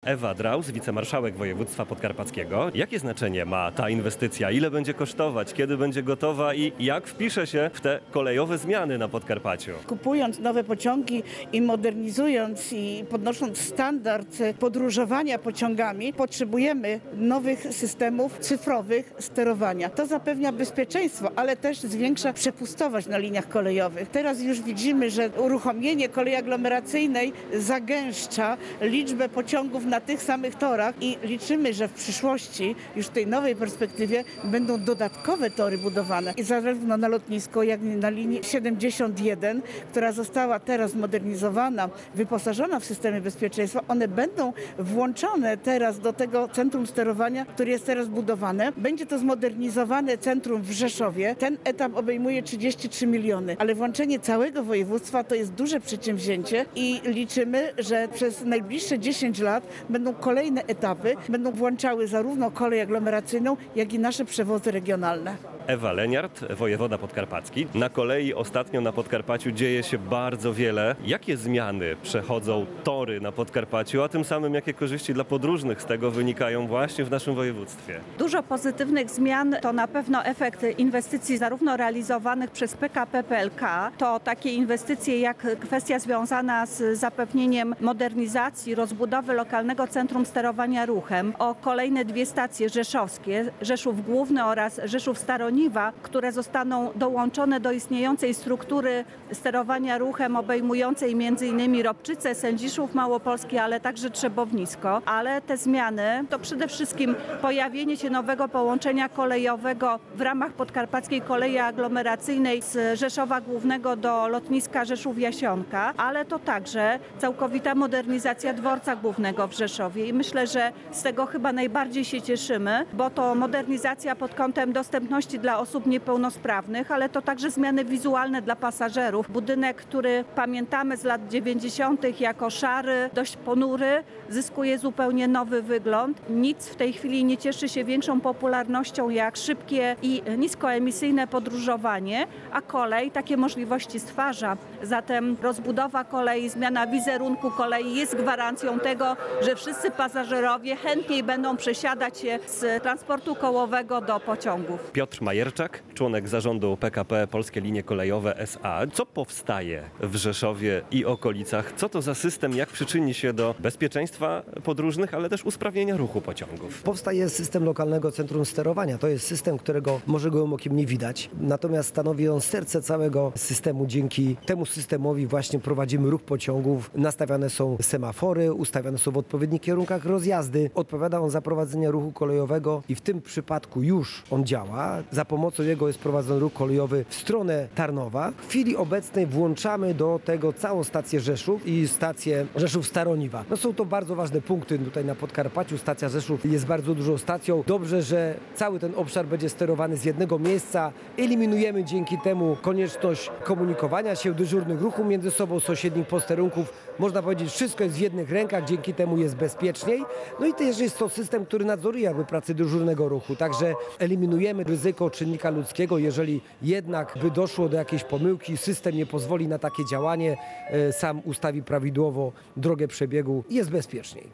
Ewa Draus, wicemarszałek województwa podkarpackiego. Jakie znaczenie ma ta inwestycja? Ile będzie kosztować? Kiedy będzie gotowa? I jak wpisze się w te kolejowe zmiany na Podkarpaciu? Kupując nowe pociągi i modernizując i podnosząc standard podróżowania pociągami, potrzebujemy nowych systemów cyfrowych sterowania. To zapewnia bezpieczeństwo, ale też zwiększa przepustowość na liniach kolejowych. Teraz już widzimy, że uruchomienie kolei aglomeracyjnej zagęszcza liczbę pociągów na tych samych torach i liczymy, że w przyszłości, już w tej nowej perspektywie, będą dodatkowe tory budowane. I zarówno na lotnisko, jak i na linii 71, która została teraz zmodernizowana, wyposażona w systemy bezpieczeństwa, one będą włączone teraz do tego centrum sterowania, które jest teraz budowane. Będzie to zmodernizowane centrum w Rzeszowie. Ten etap obejmuje 33 miliony, ale włączenie całego województwa to jest duże przedsięwzięcie i liczymy, że przez najbliższe 10 lat będą kolejne etapy, będą włączały zarówno kolej aglomeracyjną, jak i nasze przewozy regionalne. Ewa Leniart, wojewoda podkarpacki. Na kolei ostatnio na Podkarpaciu dzieje się bardzo wiele. Jakie zmiany przechodzą tory na Podkarpaciu, a tym samym jakie korzyści dla podróżnych z tego wynikają właśnie w naszym województwie? Dużo pozytywnych zmian to na pewno efekt inwestycji zarówno realizowanych przez PKP PLK, to takie inwestycje jak kwestia związana z zapewnieniem modernizacji, rozbudowy lokalnego centrum sterowania ruchem, o kolejne dwie stacje rzeszowskie, Rzeszów Główny oraz Rzeszów Staroniwa, które zostaną dołączone do istniejącej struktury sterowania ruchem obejmującej m.in. Ropczyce, Sędziszów Małopolski, ale także Trzebownisko. Ale te zmiany to przede wszystkim pojawienie się nowego połączenia kolejowego w ramach podkarpackiej kolei aglomeracyjnej z Rzeszowa Głównego do lotniska Rzeszów-Jasionka, ale to także całkowita modernizacja dworca głównego w Rzeszowie i myślę, że z tego chyba najbardziej się cieszymy, bo to modernizacja pod kątem dostępności dla osób niepełnosprawnych, ale to także zmiany wizualne dla pasażerów. Budynek, który pamiętamy z lat 90. jako szary, dość ponury, zyskuje zupełnie nowy wygląd. Nic w tej chwili nie cieszy się większą popularnością jak szybkie i niskoemisyjne podróżowanie, a kolej takie możliwości stwarza. Zatem rozbudowa kolei, zmiana wizerunku kolei jest gwarancją tego, że wszyscy pasażerowie chętniej będą przesiadać się z transportu kołowego do pociągów. Piotr Majerczak, członek zarządu PKP Polskie Linie Kolejowe S.A. Co powstaje w Rzeszowie i okolicach? Co to za system? Jak przyczyni się do bezpieczeństwa podróżnych, ale też usprawnienia ruchu pociągów? Powstaje system lokalnego centrum sterowania. To jest system, którego może gołym okiem nie widać. Natomiast stanowi on serce całego systemu. Dzięki temu systemowi właśnie prowadzimy ruch pociągów. Nastawiane są semafory, ustawiane są w odpowiednich kierunkach rozjazdy. Odpowiada on za prowadzenie ruchu kolejowego i w tym przypadku już on działa. Za pomocą jego jest prowadzony ruch kolejowy w stronę Tarnowa. W chwili obecnej włączamy do tego całą stację Rzeszów i stację Rzeszów-Staroniwa. No są to bardzo ważne punkty tutaj na Podkarpaciu. Stacja Rzeszów jest bardzo dużą stacją. Dobrze, że cały ten obszar będzie sterowany z jednego miejsca. Eliminujemy dzięki temu konieczność komunikowania się, dyżurnych ruchu między sobą, sąsiednich posterunków. Można powiedzieć, wszystko jest w jednych rękach, dzięki temu jest bezpieczniej. No i też jest to system, który nadzoruje jakby pracę dyżurnego ruchu. Także eliminujemy ryzyko czynnika ludzkiego. Jeżeli jednak by doszło do jakiejś pomyłki, system nie pozwoli na takie działanie, sam ustawi prawidłowo drogę przebiegu i jest bezpieczniej.